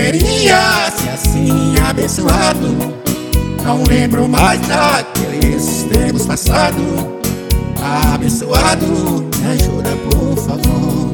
queria ser assim abençoado. Não lembro mais daqueles tempos passados. Abençoado, me ajuda por favor.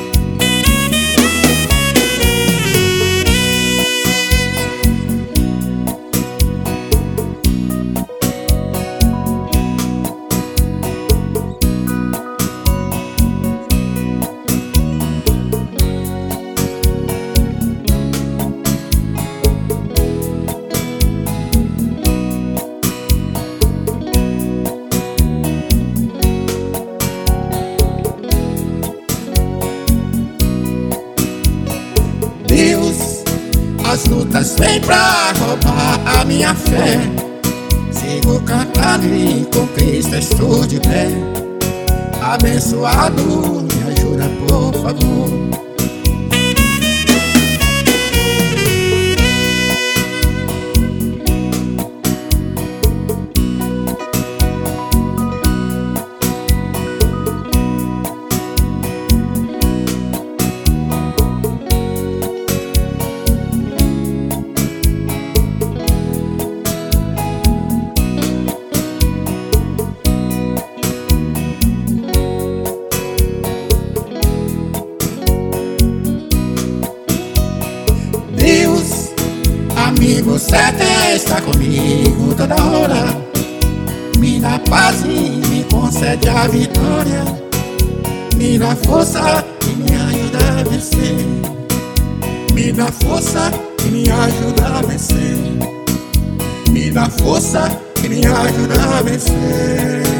Deus, as lutas vêm pra roubar a minha fé. Sigo cantando e com Cristo estou de pé. Abençoado, me ajuda por favor. Deus, amigo certo, está comigo toda hora. Me dá paz e me concede a vitória. Me dá força e me ajuda a vencer. Me dá força e me ajuda a vencer. Me dá força e me ajuda a vencer.